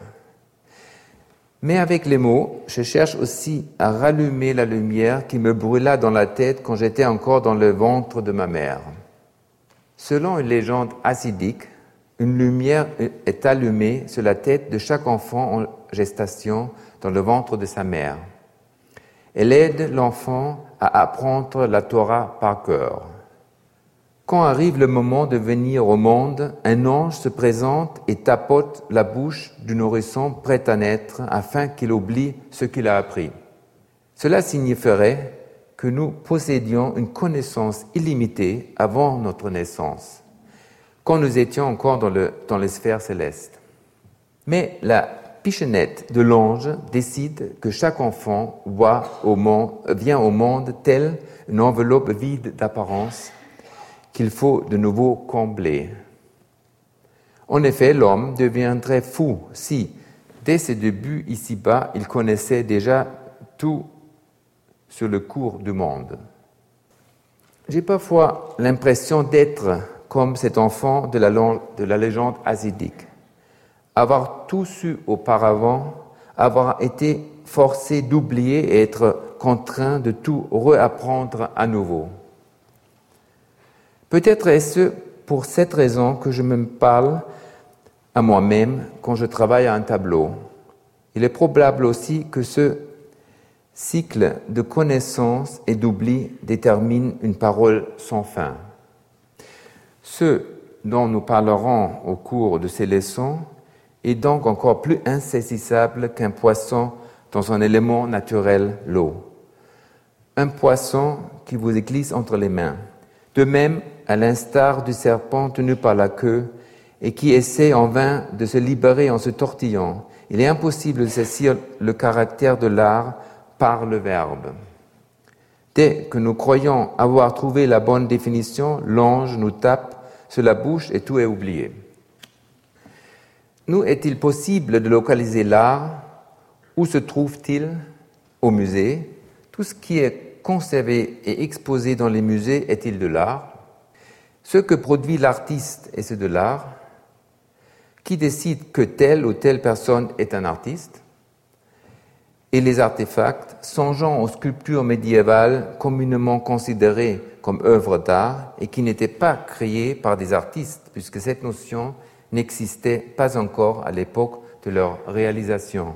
Mais avec les mots, je cherche aussi à rallumer la lumière qui me brûla dans la tête quand j'étais encore dans le ventre de ma mère. Selon une légende hassidique, une lumière est allumée sur la tête de chaque enfant en gestation dans le ventre de sa mère. Elle aide l'enfant à apprendre la Torah par cœur. Quand arrive le moment de venir au monde, un ange se présente et tapote la bouche du nourrisson prêt à naître afin qu'il oublie ce qu'il a appris. Cela signifierait que nous possédions une connaissance illimitée avant notre naissance, quand nous étions encore dans, le, dans les sphères célestes. Mais la pichenette de l'ange décide que chaque enfant voit au monde, vient au monde telle une enveloppe vide d'apparence qu'il faut de nouveau combler. En effet, l'homme deviendrait fou si, dès ses débuts ici-bas, il connaissait déjà tout sur le cours du monde. J'ai parfois l'impression d'être comme cet enfant de la, de la légende hassidique, avoir tout su auparavant, avoir été forcé d'oublier et être contraint de tout réapprendre à nouveau. Peut-être est-ce pour cette raison que je me parle à moi-même quand je travaille à un tableau. Il est probable aussi que ce cycle de connaissance et d'oubli détermine une parole sans fin. Ce dont nous parlerons au cours de ces leçons est donc encore plus insaisissable qu'un poisson dans un élément naturel, l'eau. un poisson qui vous glisse entre les mains. De même, à l'instar du serpent tenu par la queue et qui essaie en vain de se libérer en se tortillant, il est impossible de saisir le caractère de l'art par le verbe. Dès que nous croyons avoir trouvé la bonne définition, l'ange nous tape sur la bouche et tout est oublié. Nous est-il possible de localiser l'art? Où se trouve-t-il? Au musée. Tout ce qui est conservé et exposé dans les musées est-il de l'art? Ce que produit l'artiste est-ce de l'art? Qui décide que telle ou telle personne est un artiste? Et les artefacts, songeant aux sculptures médiévales communément considérées comme œuvres d'art et qui n'étaient pas créées par des artistes, puisque cette notion n'existait pas encore à l'époque de leur réalisation.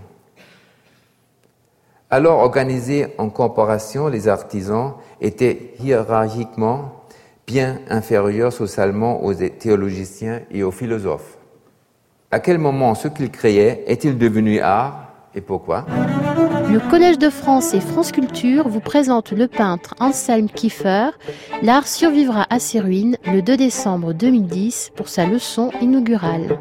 Alors organisés en corporation, les artisans étaient hiérarchiquement bien inférieurs socialement aux théologiciens et aux philosophes. À quel moment ce qu'ils créaient est-il devenu art et pourquoi? Le Collège de France et France Culture vous présente le peintre Anselm Kiefer. L'art survivra à ses ruines le deux décembre deux mille dix pour sa leçon inaugurale.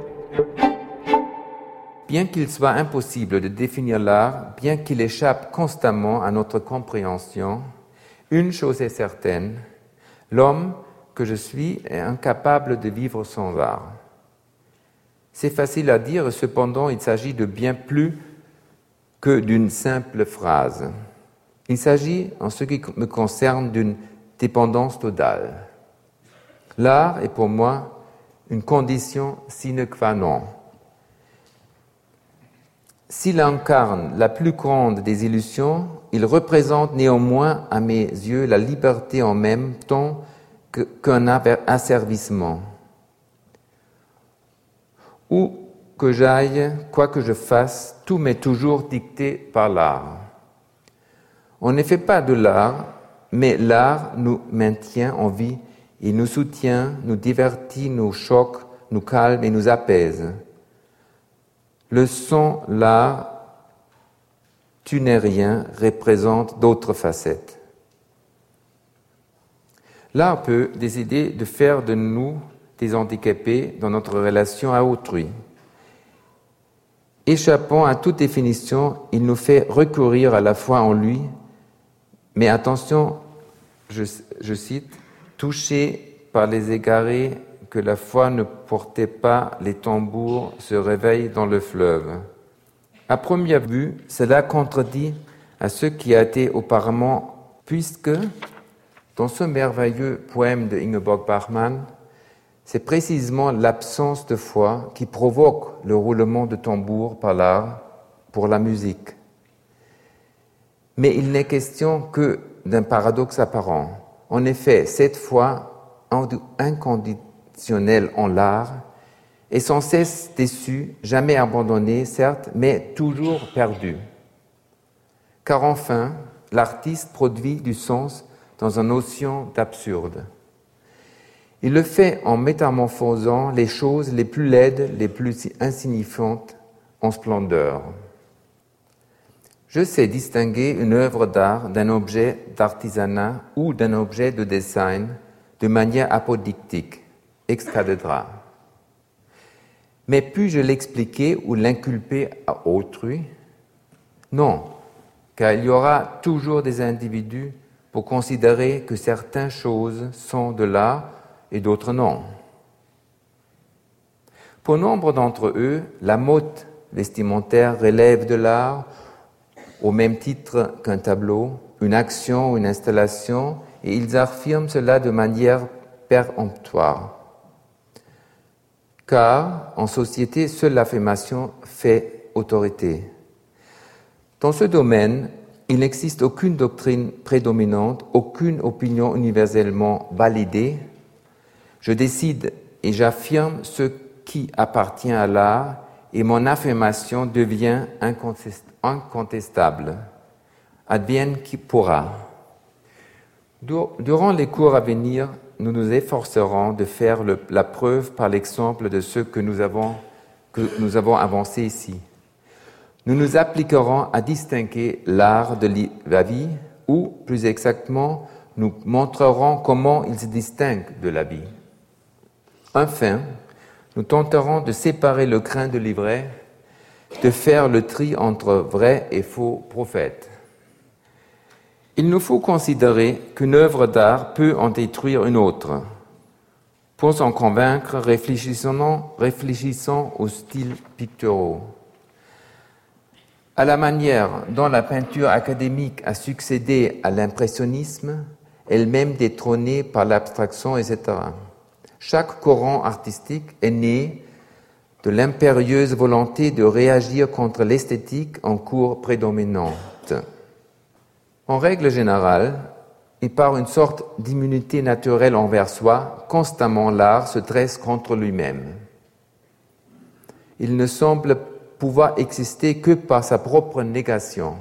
Bien qu'il soit impossible de définir l'art, bien qu'il échappe constamment à notre compréhension, une chose est certaine, l'homme que je suis est incapable de vivre sans art. C'est facile à dire, cependant il s'agit de bien plus que d'une simple phrase. Il s'agit, en ce qui me concerne, d'une dépendance totale. L'art est pour moi une condition sine qua non. S'il incarne la plus grande des illusions, il représente néanmoins à mes yeux la liberté en même temps que, qu'un asservissement. Où que j'aille, quoi que je fasse, tout m'est toujours dicté par l'art. On ne fait pas de l'art, mais l'art nous maintient en vie, il nous soutient, nous divertit, nous choque, nous calme et nous apaise. Le son, l'art, tu n'es rien, représente d'autres facettes. L'art peut décider de faire de nous des handicapés dans notre relation à autrui. Échappant à toute définition, il nous fait recourir à la foi en lui, mais attention, je, je cite, « touché par les égarés que la foi ne portait pas, les tambours se réveillent dans le fleuve. » À première vue, cela contredit à ce qui a été auparavant, puisque, dans ce merveilleux poème de Ingeborg Bachmann, c'est précisément l'absence de foi qui provoque le roulement de tambour par l'art pour la musique. Mais il n'est question que d'un paradoxe apparent. En effet, cette foi inconditionnelle en l'art est sans cesse déçue, jamais abandonnée, certes, mais toujours perdue. Car enfin, l'artiste produit du sens dans une notion d'absurde. Il le fait en métamorphosant les choses les plus laides, les plus insignifiantes en splendeur. Je sais distinguer une œuvre d'art d'un objet d'artisanat ou d'un objet de design de manière apodictique, ex cathedra. Mais puis-je l'expliquer ou l'inculper à autrui? Non, car il y aura toujours des individus pour considérer que certaines choses sont de l'art et d'autres non. Pour nombre d'entre eux, la mode vestimentaire relève de l'art au même titre qu'un tableau, une action, une installation, et ils affirment cela de manière péremptoire. Car, en société, seule l'affirmation fait autorité. Dans ce domaine, il n'existe aucune doctrine prédominante, aucune opinion universellement validée. Je décide et j'affirme ce qui appartient à l'art et mon affirmation devient incontestable. Advienne qui pourra. Durant les cours à venir, nous nous efforcerons de faire le, la preuve par l'exemple de ce que nous avons, que nous avons avancé ici. Nous nous appliquerons à distinguer l'art de la vie ou, plus exactement, nous montrerons comment il se distingue de l'habit. Enfin, nous tenterons de séparer le grain de l'ivraie, de faire le tri entre vrais et faux prophètes. Il nous faut considérer qu'une œuvre d'art peut en détruire une autre. Pour s'en convaincre, réfléchissons, réfléchissons aux styles picturaux. À la manière dont la peinture académique a succédé à l'impressionnisme, elle-même détrônée par l'abstraction, et cetera. Chaque courant artistique est né de l'impérieuse volonté de réagir contre l'esthétique en cours prédominante. En règle générale, et par une sorte d'immunité naturelle envers soi, constamment l'art se dresse contre lui-même. Il ne semble pouvoir exister que par sa propre négation.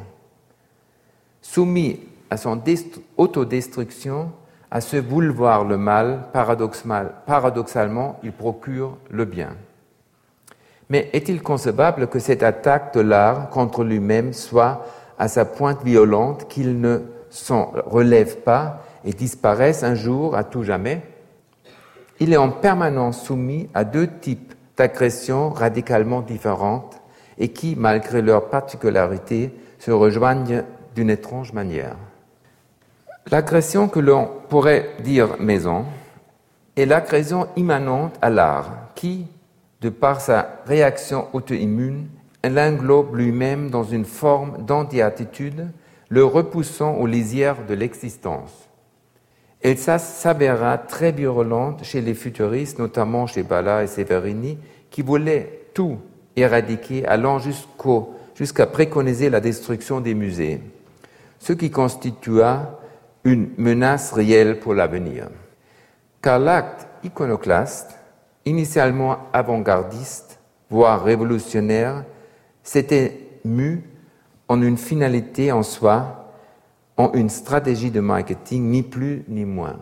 Soumis à son dest- autodestruction, à se vouloir le mal, paradoxalement, il procure le bien. Mais est-il concevable que cette attaque de l'art contre lui-même soit à sa pointe violente, qu'il ne s'en relève pas et disparaisse un jour à tout jamais? Il est en permanence soumis à deux types d'agressions radicalement différentes et qui, malgré leurs particularités, se rejoignent d'une étrange manière. L'agression que l'on pourrait dire maison est l'agression immanente à l'art qui, de par sa réaction auto-immune, l'englobe lui-même dans une forme d'anti-attitude, le repoussant aux lisières de l'existence. Elle s'avéra très virulente chez les futuristes, notamment chez Balla et Severini, qui voulaient tout éradiquer, allant jusqu'au, jusqu'à préconiser la destruction des musées, ce qui constitua une menace réelle pour l'avenir. Car l'acte iconoclaste, initialement avant-gardiste, voire révolutionnaire, s'était mu en une finalité en soi, en une stratégie de marketing, ni plus ni moins.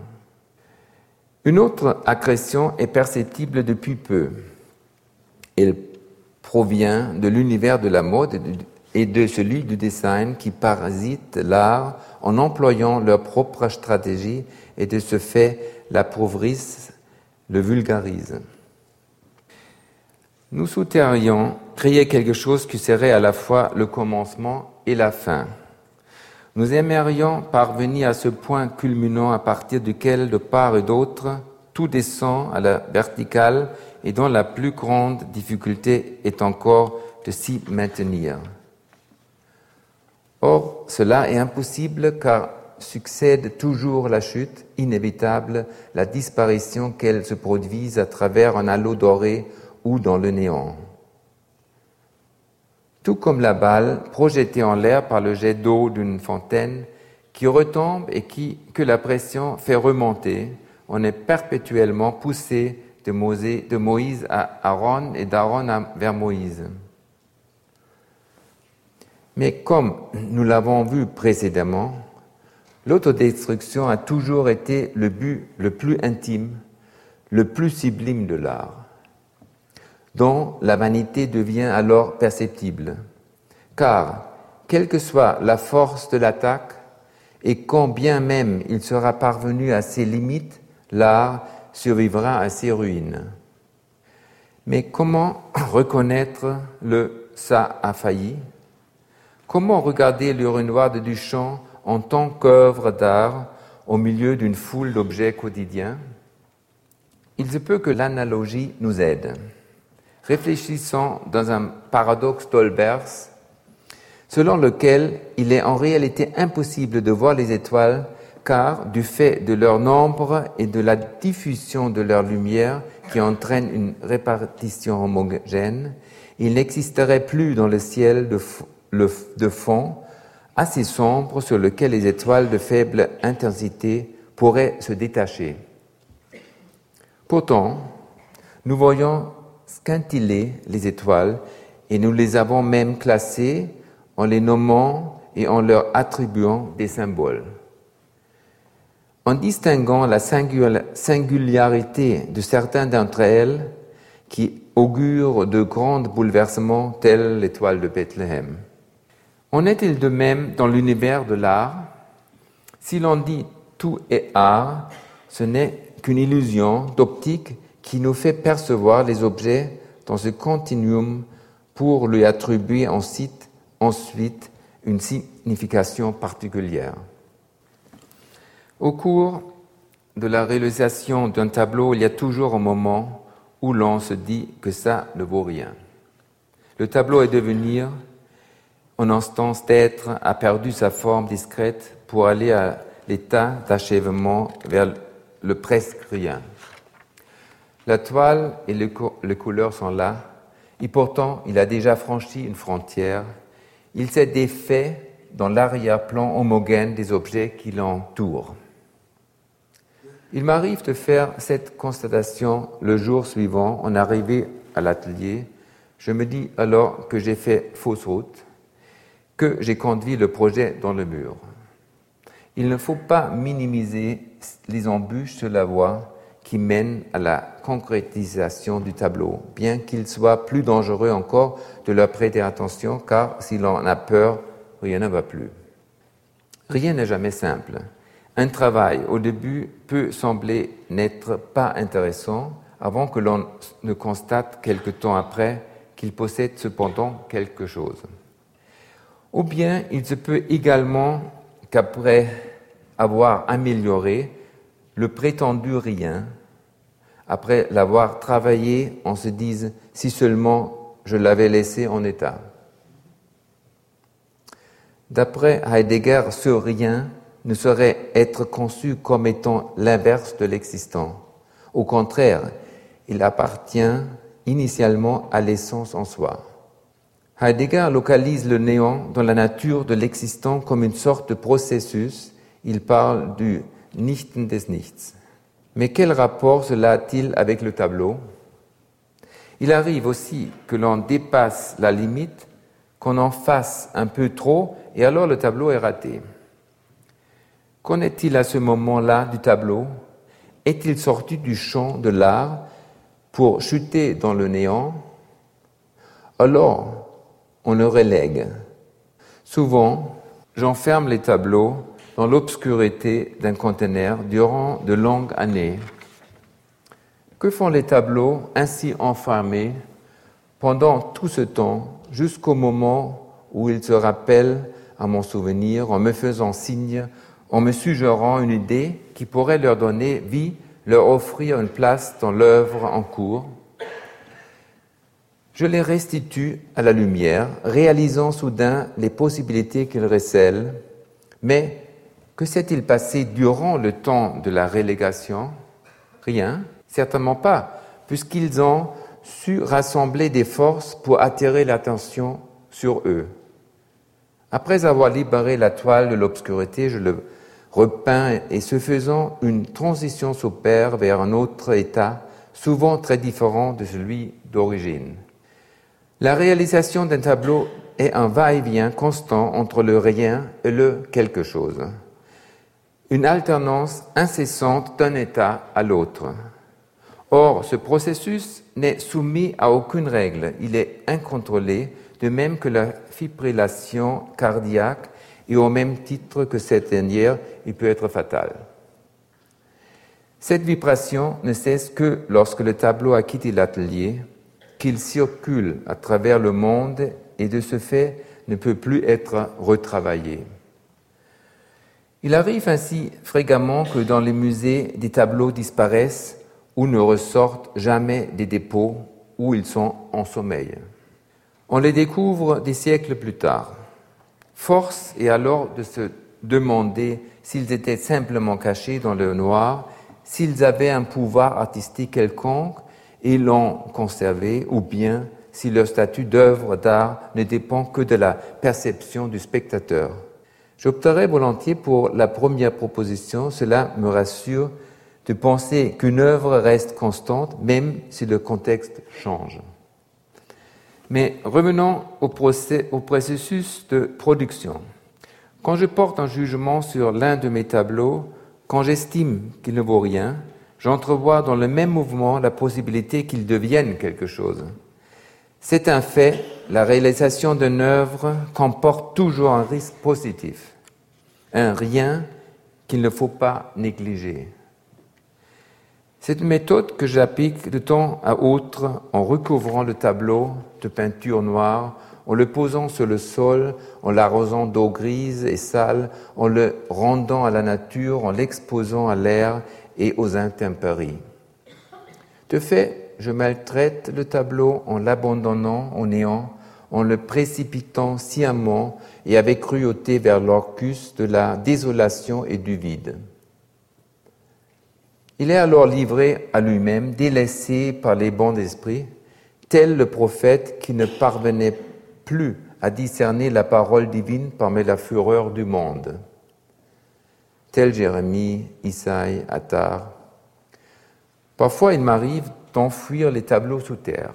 Une autre agression est perceptible depuis peu. Elle provient de l'univers de la mode et de celui du design qui parasitent l'art en employant leur propre stratégie et de ce fait l'appauvrissent, le vulgarisent. Nous souhaiterions créer quelque chose qui serait à la fois le commencement et la fin. Nous aimerions parvenir à ce point culminant à partir duquel, de part et d'autre, tout descend à la verticale et dont la plus grande difficulté est encore de s'y maintenir. Or, cela est impossible car succède toujours la chute, inévitable, la disparition qu'elle se produise à travers un halo doré ou dans le néant. Tout comme la balle projetée en l'air par le jet d'eau d'une fontaine qui retombe et qui, que la pression fait remonter, on est perpétuellement poussé de Moïse, de Moïse à Aaron et d'Aaron vers Moïse. Mais comme nous l'avons vu précédemment, l'autodestruction a toujours été le but le plus intime, le plus sublime de l'art, dont la vanité devient alors perceptible. Car, quelle que soit la force de l'attaque, et quand bien même il sera parvenu à ses limites, l'art survivra à ses ruines. Mais comment reconnaître le « ça a failli » ? Comment regarder l'urinoir de Duchamp en tant qu'œuvre d'art au milieu d'une foule d'objets quotidiens ? Il se peut que l'analogie nous aide. Réfléchissons dans un paradoxe d'Olbers, selon lequel il est en réalité impossible de voir les étoiles car, du fait de leur nombre et de la diffusion de leur lumière qui entraîne une répartition homogène, il n'existerait plus dans le ciel de, f- le, de fond assez sombre sur lequel les étoiles de faible intensité pourraient se détacher. Pourtant, nous voyons scintiller les étoiles et nous les avons même classées en les nommant et en leur attribuant des symboles. En distinguant la singularité de certaines d'entre elles qui augurent de grands bouleversements tels l'étoile de Bethléem. En est-il de même dans l'univers de l'art ? Si l'on dit tout est art, ce n'est qu'une illusion d'optique qui nous fait percevoir les objets dans ce continuum pour lui attribuer ensuite, ensuite une signification particulière. Au cours de la réalisation d'un tableau, il y a toujours un moment où l'on se dit que ça ne vaut rien. Le tableau est devenu, en instance d'être, a perdu sa forme discrète pour aller à l'état d'achèvement vers le presque rien. La toile et les, co- les couleurs sont là, et pourtant il a déjà franchi une frontière. Il s'est défait dans l'arrière-plan homogène des objets qui l'entourent. Il m'arrive de faire cette constatation le jour suivant, en arrivant à l'atelier. Je me dis alors que j'ai fait fausse route, que j'ai conduit le projet dans le mur. Il ne faut pas minimiser les embûches sur la voie qui mènent à la concrétisation du tableau, bien qu'il soit plus dangereux encore de leur prêter attention, car si l'on a peur, rien ne va plus. Rien n'est jamais simple. Un travail, au début, peut sembler n'être pas intéressant avant que l'on ne constate quelque temps après qu'il possède cependant quelque chose. Ou bien il se peut également qu'après avoir amélioré le prétendu rien, après l'avoir travaillé, on se dise « si seulement je l'avais laissé en état ». D'après Heidegger, ce rien ne saurait être conçu comme étant l'inverse de l'existant. Au contraire, il appartient initialement à l'essence en soi. Heidegger localise le néant dans la nature de l'existant comme une sorte de processus. Il parle du Nichten des Nichts. Mais quel rapport cela a-t-il avec le tableau ? Il arrive aussi que l'on dépasse la limite, qu'on en fasse un peu trop, et alors le tableau est raté. Qu'en est-il à ce moment-là du tableau ? Est-il sorti du champ de l'art pour chuter dans le néant ? Alors, on le relègue. Souvent, j'enferme les tableaux dans l'obscurité d'un conteneur durant de longues années. Que font les tableaux ainsi enfermés pendant tout ce temps, jusqu'au moment où ils se rappellent à mon souvenir en me faisant signe, en me suggérant une idée qui pourrait leur donner vie, leur offrir une place dans l'œuvre en cours. Je les restitue à la lumière, réalisant soudain les possibilités qu'ils recèlent. Mais que s'est-il passé durant le temps de la relégation ? Rien, certainement pas, puisqu'ils ont su rassembler des forces pour attirer l'attention sur eux. Après avoir libéré la toile de l'obscurité, je le repeins et ce faisant, une transition s'opère vers un autre état, souvent très différent de celui d'origine. La réalisation d'un tableau est un va-et-vient constant entre le rien et le quelque chose. Une alternance incessante d'un état à l'autre. Or, ce processus n'est soumis à aucune règle, il est incontrôlé, de même que la fibrillation cardiaque, et au même titre que cette dernière, il peut être fatal. Cette vibration ne cesse que lorsque le tableau a quitté l'atelier, qu'il circule à travers le monde et de ce fait ne peut plus être retravaillé. Il arrive ainsi fréquemment que dans les musées, des tableaux disparaissent ou ne ressortent jamais des dépôts où ils sont en sommeil. On les découvre des siècles plus tard. Force est alors de se demander s'ils étaient simplement cachés dans le noir, s'ils avaient un pouvoir artistique quelconque et l'ont conservé, ou bien si leur statut d'œuvre d'art ne dépend que de la perception du spectateur. J'opterais volontiers pour la première proposition, cela me rassure de penser qu'une œuvre reste constante, même si le contexte change. Mais revenons au, procès, au processus de production. Quand je porte un jugement sur l'un de mes tableaux, quand j'estime qu'il ne vaut rien, j'entrevois dans le même mouvement la possibilité qu'il devienne quelque chose. C'est un fait, la réalisation d'une œuvre comporte toujours un risque positif. Un rien qu'il ne faut pas négliger. C'est une méthode que j'applique de temps à autre en recouvrant le tableau de peinture noire, en le posant sur le sol, en l'arrosant d'eau grise et sale, en le rendant à la nature, en l'exposant à l'air et aux intempéries. De fait, je maltraite le tableau en l'abandonnant au néant, en le précipitant sciemment et avec cruauté vers l'orcus de la désolation et du vide. Il est alors livré à lui-même, délaissé par les bons esprits, tel le prophète qui ne parvenait plus à discerner la parole divine parmi la fureur du monde. Tel Jérémie, Isaïe, Attar. Parfois, il m'arrive d'enfouir les tableaux sous terre.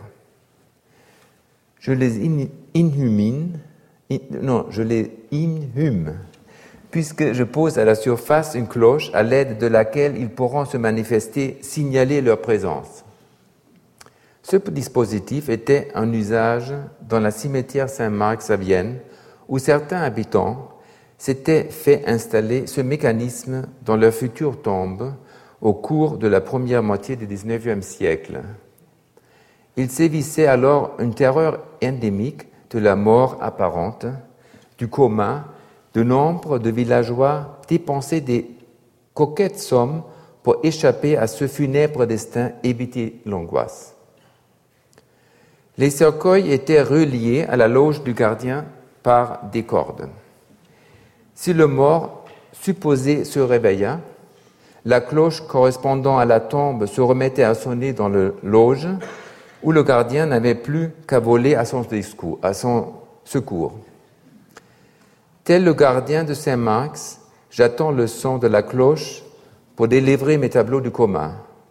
Je les in- inhumine, in, non, je les inhume, puisque je pose à la surface une cloche à l'aide de laquelle ils pourront se manifester, signaler leur présence. Ce dispositif était en usage dans la cimetière Saint-Marc à Vienne, où certains habitants s'étaient fait installer ce mécanisme dans leur future tombe au cours de la première moitié du dix-neuvième siècle. Il sévissait alors une terreur endémique de la mort apparente, du coma. De nombre de villageois dépensaient des coquettes sommes pour échapper à ce funèbre destin, éviter l'angoisse. Les cercueils étaient reliés à la loge du gardien par des cordes. Si le mort supposé se réveilla, la cloche correspondant à la tombe se remettait à sonner dans la loge où le gardien n'avait plus qu'à voler à son, discours, à son secours. Tel le gardien de Saint-Marc, j'attends le son de la cloche pour délivrer mes tableaux du coma.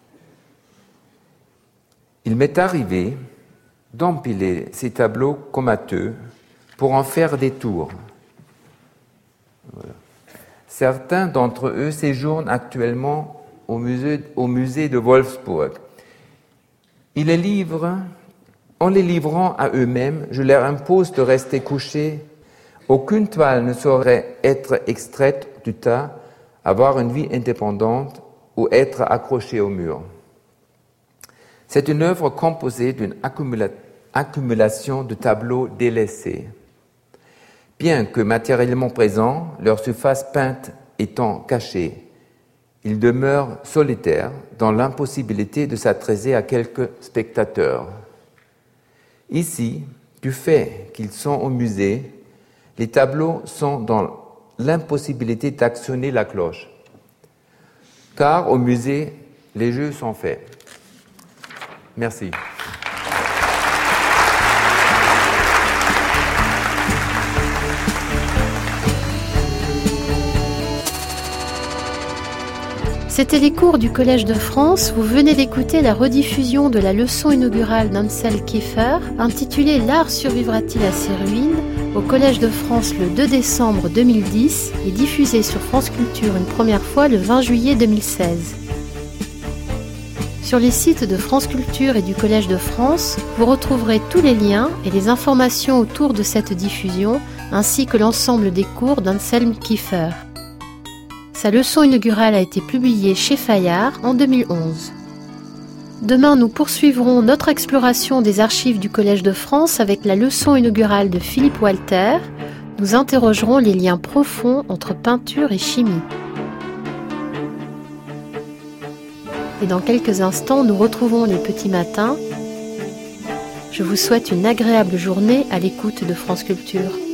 Il m'est arrivé d'empiler ces tableaux comateux pour en faire des tours. Voilà. Certains d'entre eux séjournent actuellement au musée, au musée de Wolfsburg. Ils les livrent, en les livrant à eux-mêmes, je leur impose de rester couchés. Aucune toile ne saurait être extraite du tas, avoir une vie indépendante ou être accrochée au mur. C'est une œuvre composée d'une accumula- accumulation de tableaux délaissés. Bien que matériellement présents, leur surface peinte étant cachée, ils demeurent solitaires dans l'impossibilité de s'adresser à quelques spectateurs. Ici, du fait qu'ils sont au musée, les tableaux sont dans l'impossibilité d'actionner la cloche. Car au musée, les jeux sont faits. Merci. C'était les cours du Collège de France. Vous venez d'écouter la rediffusion de la leçon inaugurale d'Ansel Kiefer, intitulée « L'art survivra-t-il à ses ruines ?» au Collège de France le deux décembre deux mille dix et diffusée sur France Culture une première fois le vingt juillet deux mille seize. Sur les sites de France Culture et du Collège de France, vous retrouverez tous les liens et les informations autour de cette diffusion, ainsi que l'ensemble des cours d'Anselm Kiefer. Sa leçon inaugurale a été publiée chez Fayard en deux mille onze. Demain, nous poursuivrons notre exploration des archives du Collège de France avec la leçon inaugurale de Philippe Walter. Nous interrogerons les liens profonds entre peinture et chimie. Et dans quelques instants, nous retrouvons les petits matins. Je vous souhaite une agréable journée à l'écoute de France Culture.